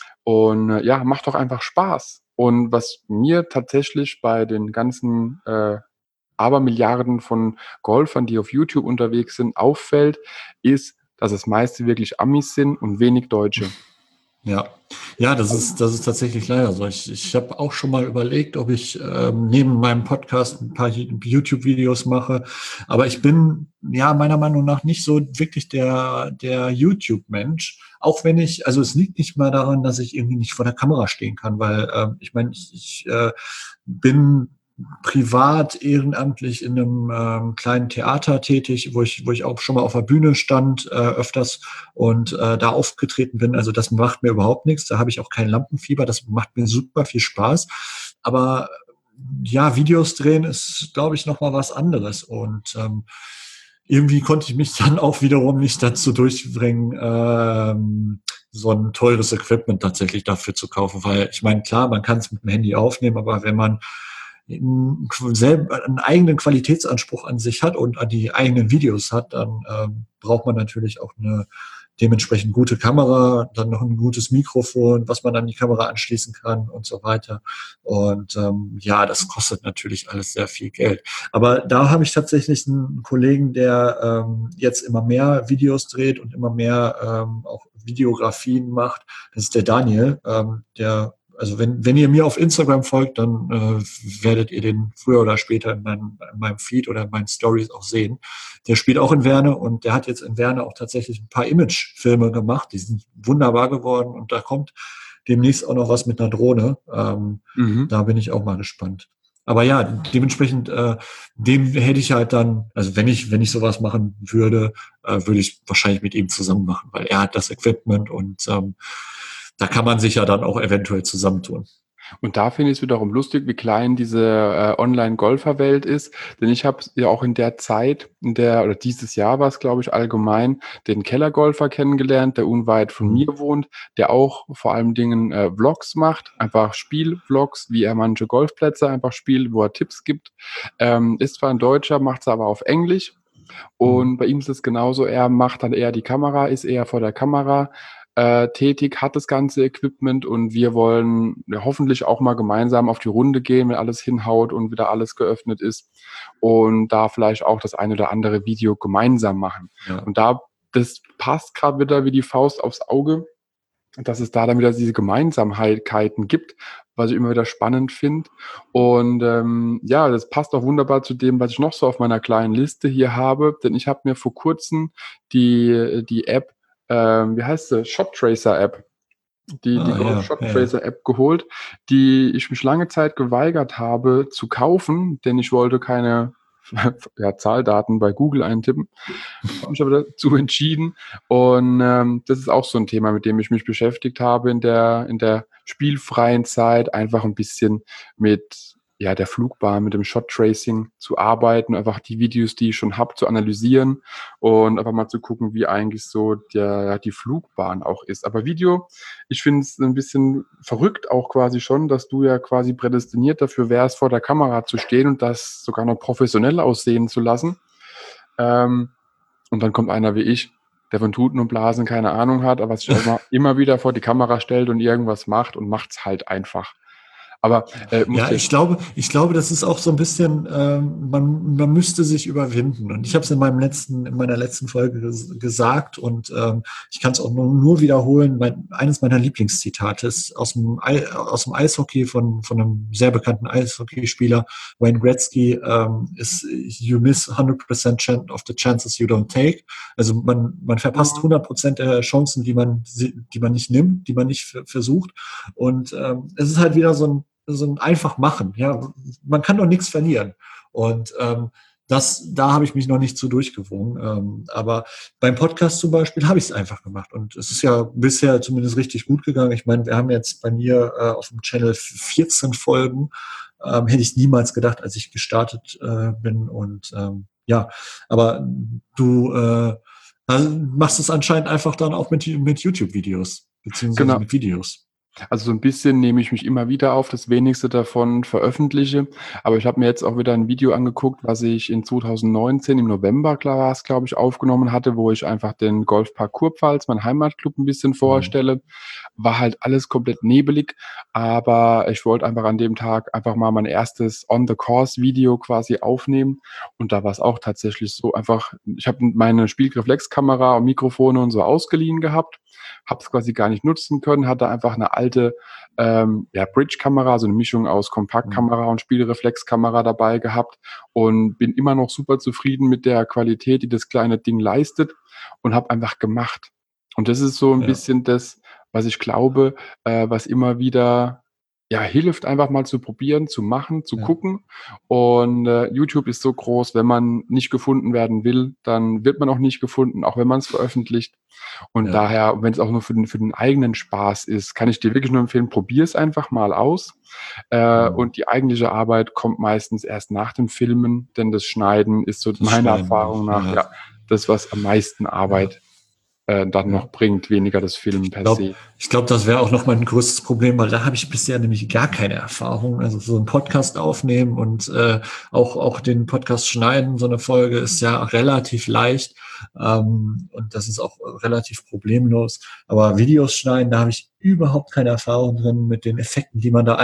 Und ja, macht doch einfach Spaß. Und was mir tatsächlich bei den ganzen Abermilliarden von Golfern, die auf YouTube unterwegs sind, auffällt, ist, dass es meiste wirklich Amis sind und wenig Deutsche. Ja, ja, das ist tatsächlich leider so. Ich habe auch schon mal überlegt, ob ich neben meinem Podcast ein paar YouTube-Videos mache, aber ich bin ja meiner Meinung nach nicht so wirklich der YouTube-Mensch. Auch wenn also es liegt nicht mal daran, dass ich irgendwie nicht vor der Kamera stehen kann, weil ich meine, ich bin privat ehrenamtlich in einem kleinen Theater tätig, wo ich auch schon mal auf der Bühne stand, öfters und da aufgetreten bin. Also das macht mir überhaupt nichts. Da habe ich auch kein Lampenfieber. Das macht mir super viel Spaß. Aber ja, Videos drehen ist, glaube ich, noch mal was anderes. Und irgendwie konnte ich mich dann auch wiederum nicht dazu durchbringen, so ein teures Equipment tatsächlich dafür zu kaufen. Weil ich meine, klar, man kann es mit dem Handy aufnehmen, aber wenn man selber einen eigenen Qualitätsanspruch an sich hat und an die eigenen Videos hat, dann braucht man natürlich auch eine dementsprechend gute Kamera, dann noch ein gutes Mikrofon, was man an die Kamera anschließen kann und so weiter. Und ja, das kostet natürlich alles sehr viel Geld. Aber da habe ich tatsächlich einen Kollegen, der jetzt immer mehr Videos dreht und immer mehr auch Videografien macht. Das ist der Daniel, also wenn ihr mir auf Instagram folgt, dann werdet ihr den früher oder später in meinem Feed oder in meinen Stories auch sehen. Der spielt auch in Werne und der hat jetzt in Werne auch tatsächlich ein paar Imagefilme gemacht. Die sind wunderbar geworden und da kommt demnächst auch noch was mit einer Drohne. Da bin ich auch mal gespannt. Aber ja, dementsprechend, dem hätte ich halt dann, also wenn ich sowas machen würde, würde ich wahrscheinlich mit ihm zusammen machen, weil er hat das Equipment und da kann man sich ja dann auch eventuell zusammentun. Und da finde ich es wiederum lustig, wie klein diese Online-Golfer-Welt ist. Denn ich habe ja auch in der Zeit, oder dieses Jahr war es, glaube ich, allgemein, den Kellergolfer kennengelernt, der unweit von mir wohnt, der auch vor allen Dingen Vlogs macht, einfach Spielvlogs, wie er manche Golfplätze einfach spielt, wo er Tipps gibt. Ist zwar ein Deutscher, macht es aber auf Englisch. Und bei ihm ist es genauso, er macht dann eher die Kamera, ist eher vor der Kamera tätig, hat das ganze Equipment und wir wollen ja, hoffentlich auch mal gemeinsam auf die Runde gehen, wenn alles hinhaut und wieder alles geöffnet ist und da vielleicht auch das eine oder andere Video gemeinsam machen. Ja. Und das passt gerade wieder wie die Faust aufs Auge, dass es da dann wieder diese Gemeinsamkeiten gibt, was ich immer wieder spannend finde. Und ja, das passt auch wunderbar zu dem, was ich noch so auf meiner kleinen Liste hier habe, denn ich habe mir vor kurzem die App, wie heißt sie? ShotTracer-App. Die Golf ShotTracer-App geholt, die ich mich lange Zeit geweigert habe zu kaufen, denn ich wollte keine Zahldaten bei Google eintippen. Habe mich aber dazu entschieden. Und das ist auch so ein Thema, mit dem ich mich beschäftigt habe in der spielfreien Zeit, einfach ein bisschen mit der Flugbahn, mit dem Shot Tracing zu arbeiten, einfach die Videos, die ich schon habe, zu analysieren und einfach mal zu gucken, wie eigentlich so die Flugbahn auch ist. Aber Video, ich finde es ein bisschen verrückt auch quasi schon, dass du ja quasi prädestiniert dafür wärst, vor der Kamera zu stehen und das sogar noch professionell aussehen zu lassen. Und dann kommt einer wie ich, der von Tuten und Blasen keine Ahnung hat, aber sich immer wieder vor die Kamera stellt und irgendwas macht und macht's halt einfach. Aber ja, ich glaube, das ist auch so ein bisschen, man müsste sich überwinden. Und ich habe es in meiner letzten Folge gesagt und ich kann es auch nur wiederholen. Eines meiner Lieblingszitate ist aus dem Eishockey von einem sehr bekannten Eishockeyspieler, Wayne Gretzky, ist "You miss 100% of the chances you don't take." Also man verpasst 100% der Chancen, die man nicht nimmt, die man nicht versucht. Und es ist halt wieder so ein einfach machen. Ja, man kann doch nichts verlieren. Und da habe ich mich noch nicht so durchgewungen. Aber beim Podcast zum Beispiel habe ich es einfach gemacht. Und es ist ja bisher zumindest richtig gut gegangen. Ich meine, wir haben jetzt bei mir auf dem Channel 14 Folgen. Hätte ich niemals gedacht, als ich gestartet bin. Und ja, aber du machst es anscheinend einfach dann auch mit YouTube-Videos, beziehungsweise mit Videos. Also so ein bisschen nehme ich mich immer wieder auf, das wenigste davon veröffentliche. Aber ich habe mir jetzt auch wieder ein Video angeguckt, was ich in 2019 im November, klar war es, glaube ich, aufgenommen hatte, wo ich einfach den Golfpark Kurpfalz, meinen Heimatclub, ein bisschen Mhm. vorstelle. War halt alles komplett nebelig, aber ich wollte einfach an dem Tag einfach mal mein erstes On-the-Course-Video quasi aufnehmen. Und da war es auch tatsächlich so einfach, ich habe meine Spiegelreflexkamera und Mikrofone und so ausgeliehen gehabt, habe es quasi gar nicht nutzen können, hatte einfach eine alte Bridge-Kamera, so eine Mischung aus Mhm. Kompaktkamera und Spiegelreflexkamera dabei gehabt und bin immer noch super zufrieden mit der Qualität, die das kleine Ding leistet und habe einfach gemacht. Und das ist so ein Ja, bisschen das, was ich glaube, was immer wieder ja hilft, einfach mal zu probieren, zu machen, zu ja, gucken. Und YouTube ist so groß, wenn man nicht gefunden werden will, dann wird man auch nicht gefunden, auch wenn man es veröffentlicht. Und ja. daher, wenn es auch nur für den eigenen Spaß ist, kann ich dir wirklich nur empfehlen, probier es einfach mal aus. Mhm. Und die eigentliche Arbeit kommt meistens erst nach dem Filmen, denn das Schneiden ist so Das meiner Schneiden, Erfahrung nach ja, ja das, was am meisten ja, Arbeit dann ja. noch bringt, weniger das Filmen per Glaub, se. ich glaube, das wäre auch noch mein größtes Problem, weil da habe ich bisher nämlich gar keine Erfahrung. Also so einen Podcast aufnehmen und auch den Podcast schneiden, so eine Folge ist ja relativ leicht und das ist auch relativ problemlos. Aber Videos schneiden, da habe ich überhaupt keine Erfahrung drin mit den Effekten, die man da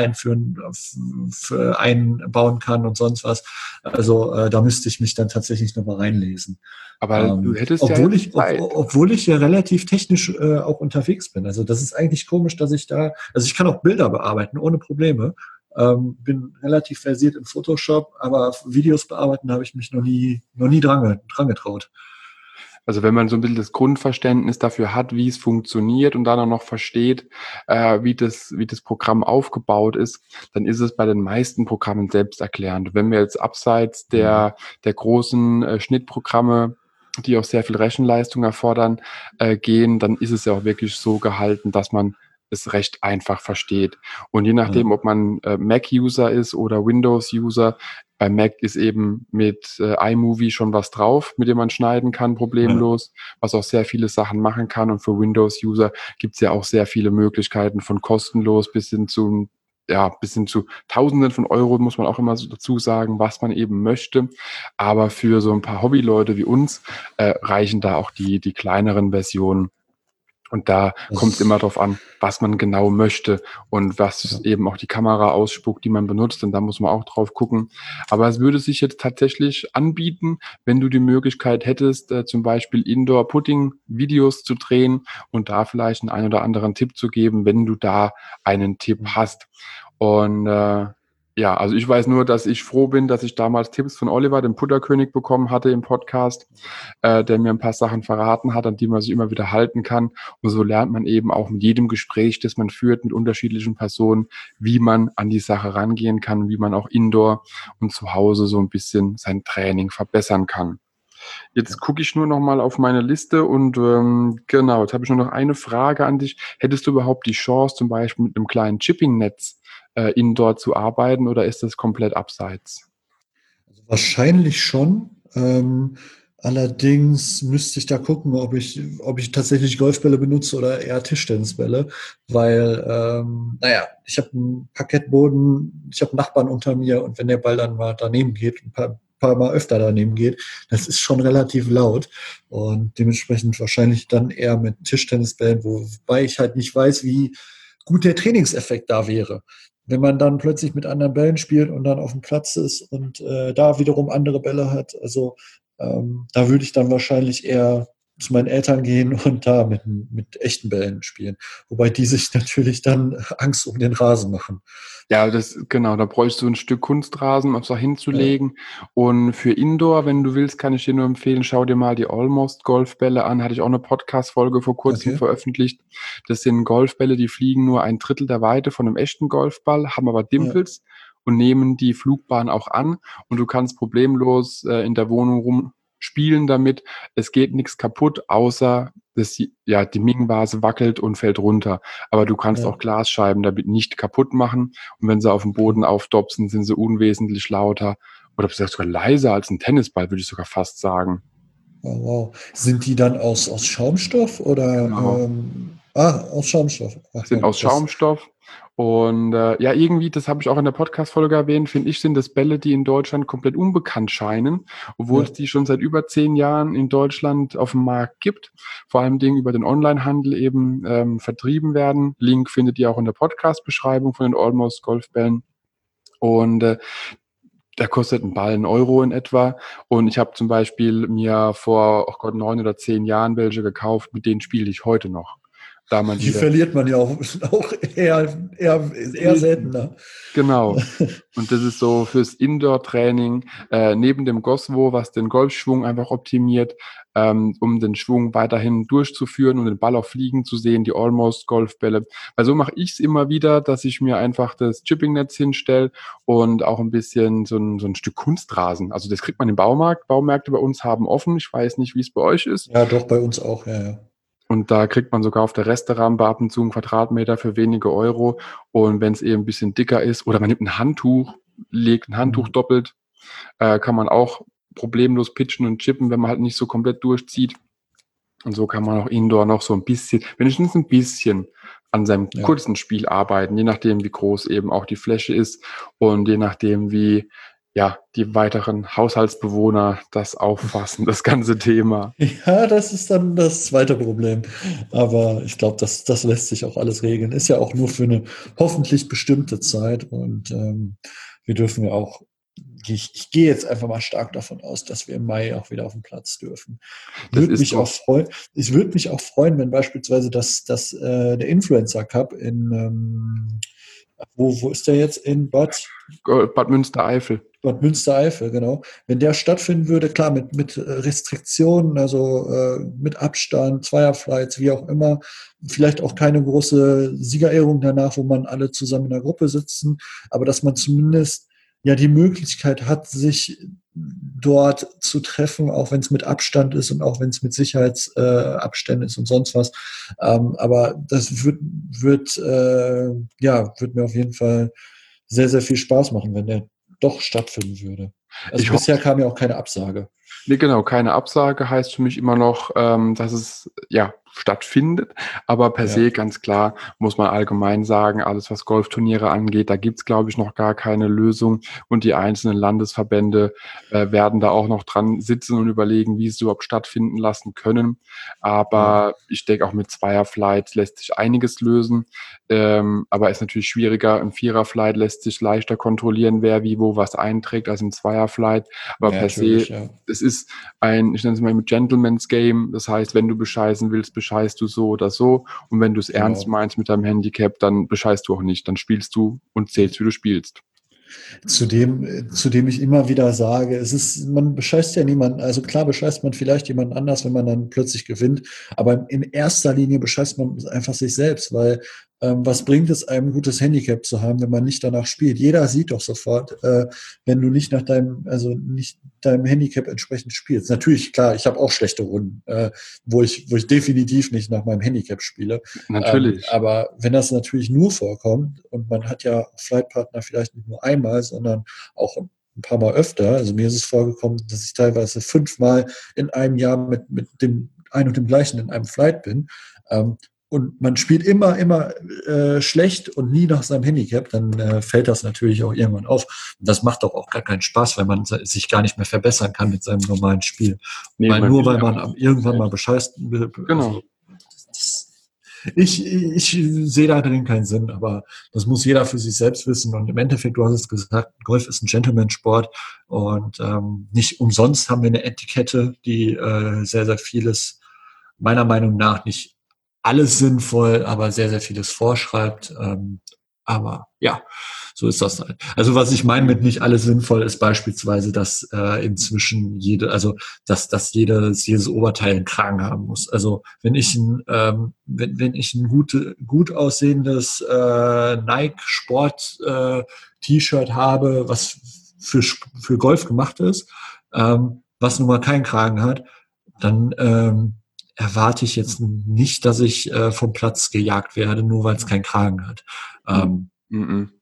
einbauen kann und sonst was. Also da müsste ich mich dann tatsächlich nochmal reinlesen. Aber du hättest ja Obwohl jetzt ich, Zeit. obwohl ich ja relativ technisch auch unterwegs bin. Also das ist eigentlich komisch, dass ich da, also ich kann auch Bilder bearbeiten ohne Probleme. Bin relativ versiert in Photoshop, aber Videos bearbeiten habe ich mich noch nie dran getraut. Also wenn man so ein bisschen das Grundverständnis dafür hat, wie es funktioniert und dann auch noch versteht, wie das Programm aufgebaut ist, dann ist es bei den meisten Programmen selbsterklärend. Wenn wir jetzt abseits Mhm. der großen Schnittprogramme, die auch sehr viel Rechenleistung erfordern, gehen, dann ist es ja auch wirklich so gehalten, dass man es recht einfach versteht. Und je Ja, nachdem, ob man Mac-User ist oder Windows-User, bei Mac ist eben mit iMovie schon was drauf, mit dem man schneiden kann, ja, problemlos, was auch sehr viele Sachen machen kann. Und für Windows-User gibt es ja auch sehr viele Möglichkeiten von kostenlos bis hin zu Tausenden von Euro, muss man auch immer so dazu sagen, was man eben möchte. Aber für so ein paar Hobbyleute wie uns reichen da auch die kleineren Versionen. Und da kommt es immer das, darauf an, was man genau möchte und was ja. eben auch die Kamera ausspuckt, die man benutzt. Und da muss man auch drauf gucken. Aber es würde sich jetzt tatsächlich anbieten, wenn du die Möglichkeit hättest, zum Beispiel Indoor-Putting-Videos zu drehen und da vielleicht einen oder anderen Tipp zu geben, wenn du da einen Tipp hast. Und ja, also ich weiß nur, dass ich froh bin, dass ich damals Tipps von Oliver, dem Putterkönig, bekommen hatte im Podcast, der mir ein paar Sachen verraten hat, an die man sich immer wieder halten kann. Und so lernt man eben auch mit jedem Gespräch, das man führt mit unterschiedlichen Personen, wie man an die Sache rangehen kann, wie man auch indoor und zu Hause so ein bisschen sein Training verbessern kann. Jetzt gucke ich nur noch mal auf meine Liste und genau, jetzt habe ich nur noch eine Frage an dich. Hättest du überhaupt die Chance, zum Beispiel mit einem kleinen Chipping-Netz indoor zu arbeiten oder ist das komplett abseits? Also wahrscheinlich schon. Allerdings müsste ich da gucken, ob ich tatsächlich Golfbälle benutze oder eher Tischtennisbälle, weil, naja, ich habe einen Parkettboden, ich habe einen Nachbarn unter mir und wenn der Ball dann mal daneben geht, paar Mal öfter daneben geht, das ist schon relativ laut und dementsprechend wahrscheinlich dann eher mit Tischtennisbällen, wobei ich halt nicht weiß, wie gut der Trainingseffekt da wäre. Wenn man dann plötzlich mit anderen Bällen spielt und dann auf dem Platz ist und da wiederum andere Bälle hat, also da würde ich dann wahrscheinlich eher zu meinen Eltern gehen und da mit echten Bällen spielen. Wobei die sich natürlich dann Angst um den Rasen machen. Ja, das genau, da bräuchst du ein Stück Kunstrasen, um es da Ja, hinzulegen. Und für Indoor, wenn du willst, kann ich dir nur empfehlen, schau dir mal die Almost Golfbälle an. Hatte ich auch eine Podcast-Folge vor Kurzem okay. veröffentlicht. Das sind Golfbälle, die fliegen nur ein Drittel der Weite von einem echten Golfball, haben aber Ja, Dimples und nehmen die Flugbahn auch an. Und du kannst problemlos in der Wohnung rumspielen damit. Es geht nichts kaputt, außer die Ming-Vase wackelt und fällt runter. Aber du kannst ja. auch Glasscheiben damit nicht kaputt machen. Und wenn sie auf dem Okay. Boden aufdopsen, sind sie unwesentlich lauter oder sogar leiser als ein Tennisball, würde ich sogar fast sagen. Oh, wow. Sind die dann aus Schaumstoff oder Genau. aus Schaumstoff? Ach Sind man, aus Schaumstoff. Und ja, irgendwie, das habe ich auch in der Podcast-Folge erwähnt, finde ich, sind das Bälle, die in Deutschland komplett unbekannt scheinen, obwohl ja. es die schon seit über 10 Jahren in Deutschland auf dem Markt gibt, vor allem Dingen über den Onlinehandel eben vertrieben werden. Link findet ihr auch in der Podcast-Beschreibung von den Almost Golfbällen. Und da kostet ein Ball 1 € in etwa. Und ich habe zum Beispiel mir vor, oh Gott, 9 oder 10 Jahren welche gekauft, mit denen spiele ich heute noch. Da man Die die verliert man ja auch eher selten. seltener. Genau. Und das ist so fürs Indoor-Training, neben dem Goswo, was den Golfschwung einfach optimiert, um den Schwung weiterhin durchzuführen und den Ball auch fliegen zu sehen, die Almost-Golfbälle. Weil so mache ich es immer wieder, dass ich mir einfach das Chippingnetz hinstelle und auch ein bisschen so ein Stück Kunstrasen. Also das kriegt man im Baumarkt. Baumärkte bei uns haben offen. Ich weiß nicht, wie es bei euch ist. Ja, doch, bei uns auch, ja, ja. Und da kriegt man sogar auf der Resterampe ab und zu 1 Quadratmeter für wenige Euro. Und wenn es eben ein bisschen dicker ist, oder man nimmt ein Handtuch, legt ein Handtuch Mhm. doppelt, kann man auch problemlos pitchen und chippen, wenn man halt nicht so komplett durchzieht. Und so kann man auch indoor noch so ein bisschen, wenigstens ein bisschen an seinem Ja. kurzen Spiel arbeiten, je nachdem, wie groß eben auch die Fläche ist und je nachdem, wie ja die weiteren Haushaltsbewohner das auffassen, das ganze Thema. Ja, das ist dann das zweite Problem. Aber ich glaube, das lässt sich auch alles regeln. Ist ja auch nur für eine hoffentlich bestimmte Zeit. Und wir dürfen ja auch, ich gehe jetzt einfach mal stark davon aus, dass wir im Mai auch wieder auf den Platz dürfen. Das Würde ist mich auch so. freuen. Ich würde mich auch freuen, wenn beispielsweise der Influencer Cup wo ist der jetzt? In Bad Münstereifel. Bad Münstereifel, genau. Wenn der stattfinden würde, klar, mit Restriktionen, also mit Abstand, Zweierflights, wie auch immer, vielleicht auch keine große Siegerehrung danach, wo man alle zusammen in der Gruppe sitzen, aber dass man zumindest ja die Möglichkeit hat, sich dort zu treffen, auch wenn es mit Abstand ist und auch wenn es mit Sicherheitsabständen ist und sonst was. Aber das wird mir auf jeden Fall sehr, sehr viel Spaß machen, wenn der doch stattfinden würde. Also Ich hoffe, bisher kam ja auch keine Absage. nee, genau, keine Absage heißt für mich immer noch, dass es ja stattfindet. Aber per Ja, se ganz klar muss man allgemein sagen, alles was Golfturniere angeht, da gibt's glaube ich, noch gar keine Lösung. Und die einzelnen Landesverbände werden da auch noch dran sitzen und überlegen, wie sie es überhaupt stattfinden lassen können. ja, Aber ich denke, auch mit Zweierflights lässt sich einiges lösen. Aber ist natürlich schwieriger. Im Viererflight lässt sich leichter kontrollieren, wer wie wo was einträgt, als im Zweierflight. Aber ja, per se, natürlich, ja. es ist ein, ich nenne es mal ein Gentleman's Game. Das heißt, wenn du bescheißen willst, bescheißt du so oder so. Und wenn du es ernst Genau. meinst mit deinem Handicap, dann bescheißt du auch nicht. Dann spielst du und zählst, wie du spielst. Zu dem ich immer wieder sage, man bescheißt ja niemanden, also klar bescheißt man vielleicht jemanden anders, wenn man dann plötzlich gewinnt, aber in erster Linie bescheißt man einfach sich selbst, weil was bringt es einem, ein gutes Handicap zu haben, wenn man nicht danach spielt? Jeder sieht doch sofort, wenn du nicht nicht deinem Handicap entsprechend spielst. Natürlich, klar, ich habe auch schlechte Runden, wo ich definitiv nicht nach meinem Handicap spiele. Natürlich. Aber wenn das natürlich nur vorkommt und man hat ja Flightpartner vielleicht nicht nur einmal, sondern auch ein paar Mal öfter, also mir ist es vorgekommen, dass ich teilweise 5-mal in einem Jahr mit dem ein und dem gleichen in einem Flight bin, und man spielt immer schlecht und nie nach seinem Handicap, dann fällt das natürlich auch irgendwann auf. Und das macht doch auch gar keinen Spaß, wenn man sich gar nicht mehr verbessern kann mit seinem normalen Spiel. Nee, Weil man nur will weil ja man auch. irgendwann mal bescheißt, Genau. also ich sehe da drin keinen Sinn, aber das muss jeder für sich selbst wissen. Und im Endeffekt, du hast es gesagt, Golf ist ein Gentleman-Sport und nicht umsonst haben wir eine Etikette, die sehr, sehr vieles, meiner Meinung nach, nicht alles sinnvoll, aber sehr, sehr vieles vorschreibt. Aber ja, so ist das halt. Also was ich meine mit nicht alles sinnvoll ist beispielsweise, dass inzwischen dass jedes Oberteil einen Kragen haben muss. Also wenn ich wenn ich ein gut aussehendes Nike Sport T-Shirt habe, was für Golf gemacht ist, was nun mal keinen Kragen hat, dann erwarte ich jetzt nicht, dass ich vom Platz gejagt werde, nur weil es keinen Kragen hat. Mhm. Mhm.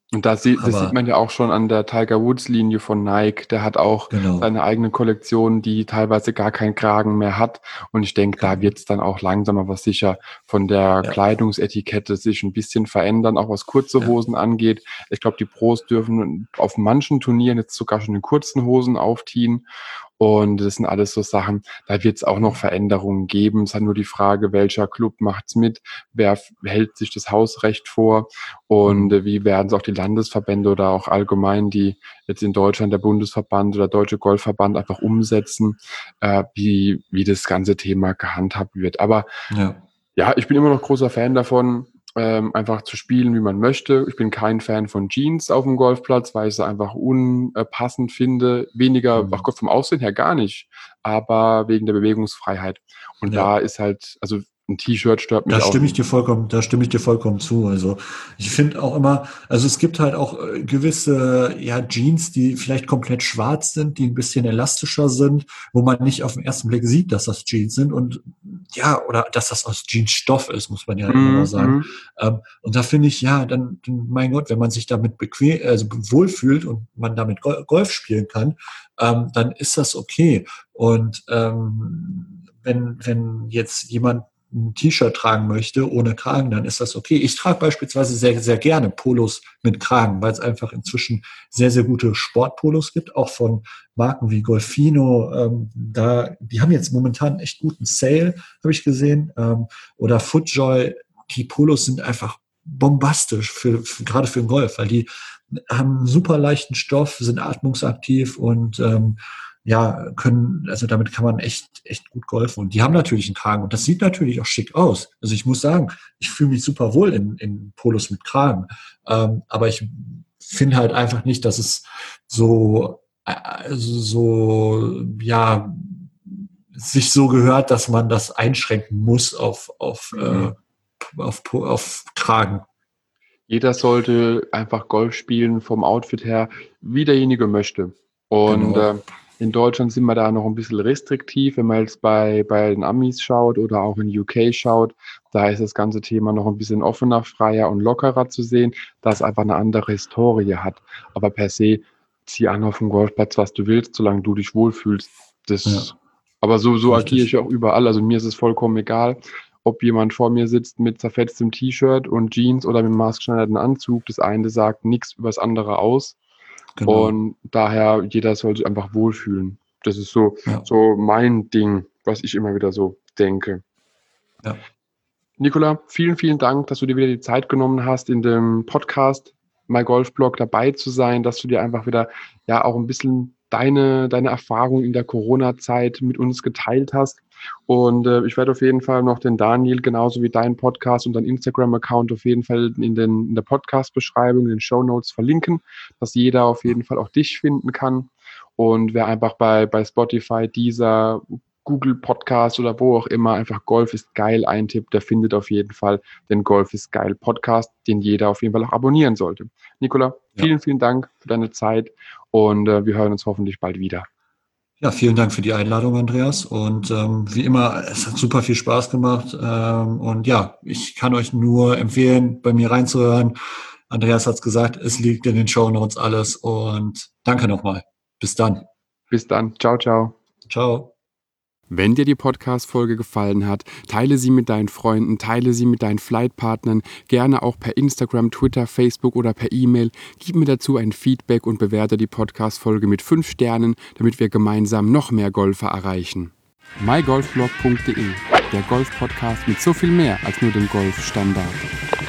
Und das sieht man ja auch schon an der Tiger Woods-Linie von Nike. Der hat auch Genau, seine eigene Kollektion, die teilweise gar keinen Kragen mehr hat. Und ich denke, da genau. wird es dann auch langsam aber sicher von der Ja, Kleidungsetikette sich ein bisschen verändern, auch was kurze ja, Hosen angeht. Ich glaube, die Pros dürfen auf manchen Turnieren jetzt sogar schon in kurzen Hosen aufziehen. Und das sind alles so Sachen, da wird es auch noch Veränderungen geben. Es ist halt nur die Frage, welcher Club macht's mit, wer hält sich das Hausrecht vor und wie werden es auch die Landesverbände oder auch allgemein die jetzt in Deutschland der Bundesverband oder Deutsche Golfverband einfach umsetzen, wie das ganze Thema gehandhabt wird. Aber ja. ja, ich bin immer noch großer Fan davon, einfach zu spielen, wie man möchte. Ich bin kein Fan von Jeans auf dem Golfplatz, weil ich es einfach unpassend finde. Weniger, ach Mhm. Gott, vom Aussehen her gar nicht, aber wegen der Bewegungsfreiheit. Und Ja. da ist halt, also ein T-Shirt stört mich Da auch stimme ich nicht. dir vollkommen zu. Also ich finde auch immer, also es gibt halt auch gewisse Jeans, die vielleicht komplett schwarz sind, die ein bisschen elastischer sind, wo man nicht auf den ersten Blick sieht, dass das Jeans sind und ja, oder dass das aus Jeansstoff ist, muss man ja immer noch sagen. Mhm. Und da finde ich, ja, dann, mein Gott, wenn man sich damit also wohlfühlt und man damit Golf spielen kann, dann ist das okay. Und wenn jetzt jemand ein T-Shirt tragen möchte ohne Kragen, dann ist das okay. Ich trage beispielsweise sehr, sehr gerne Polos mit Kragen, weil es einfach inzwischen sehr, sehr gute Sportpolos gibt, auch von Marken wie Golfino. Die haben jetzt momentan echt guten Sale, habe ich gesehen. Oder FootJoy. Die Polos sind einfach bombastisch gerade für den Golf, weil die haben einen super leichten Stoff, sind atmungsaktiv und also damit kann man echt gut golfen. Und die haben natürlich einen Kragen und das sieht natürlich auch schick aus. Also ich muss sagen, ich fühle mich super wohl in Polos mit Kragen. Aber ich finde halt einfach nicht, dass es sich so gehört, dass man das einschränken muss auf Kragen. Jeder sollte einfach Golf spielen vom Outfit her, wie derjenige möchte. Und Genau. in Deutschland sind wir da noch ein bisschen restriktiv, wenn man jetzt bei den Amis schaut oder auch in UK schaut. Da ist das ganze Thema noch ein bisschen offener, freier und lockerer zu sehen, da es einfach eine andere Historie hat. Aber per se, zieh an auf dem Golfplatz, was du willst, solange du dich wohlfühlst. Ja, Aber so agiere ich richtig. auch überall. Also mir ist es vollkommen egal, ob jemand vor mir sitzt mit zerfetztem T-Shirt und Jeans oder mit maßgeschneiderten Anzug. Das eine sagt nichts über das andere aus. Genau. Und daher, jeder soll sich einfach wohlfühlen. Das ist so, Ja, so mein Ding, was ich immer wieder so denke. ja. Nicola, vielen, vielen Dank, dass du dir wieder die Zeit genommen hast, in dem Podcast MyGolfBlog dabei zu sein, dass du dir einfach wieder ja auch ein bisschen deine Erfahrung in der Corona-Zeit mit uns geteilt hast. Und ich werde auf jeden Fall noch den Daniel genauso wie deinen Podcast und deinen Instagram-Account auf jeden Fall in der Podcast-Beschreibung, in den Shownotes verlinken, dass jeder auf jeden Fall auch dich finden kann. Und wer einfach bei Spotify, Deezer, Google Podcast oder wo auch immer einfach Golf ist geil eintippt, der findet auf jeden Fall den Golf ist geil Podcast, den jeder auf jeden Fall auch abonnieren sollte. Nicola, Ja. vielen, vielen Dank für deine Zeit und wir hören uns hoffentlich bald wieder. Ja, vielen Dank für die Einladung, Andreas. Und wie immer, es hat super viel Spaß gemacht. Und ja, ich kann euch nur empfehlen, bei mir reinzuhören. Andreas hat es gesagt, es liegt in den Shownotes alles. Und danke nochmal. Bis dann. Bis dann. Ciao, ciao. Ciao. Wenn dir die Podcast-Folge gefallen hat, teile sie mit deinen Freunden, teile sie mit deinen Flightpartnern, gerne auch per Instagram, Twitter, Facebook oder per E-Mail. Gib mir dazu ein Feedback und bewerte die Podcast-Folge mit 5 Sternen, damit wir gemeinsam noch mehr Golfer erreichen. mygolfblog.de, der Golf-Podcast mit so viel mehr als nur dem Golfstandard.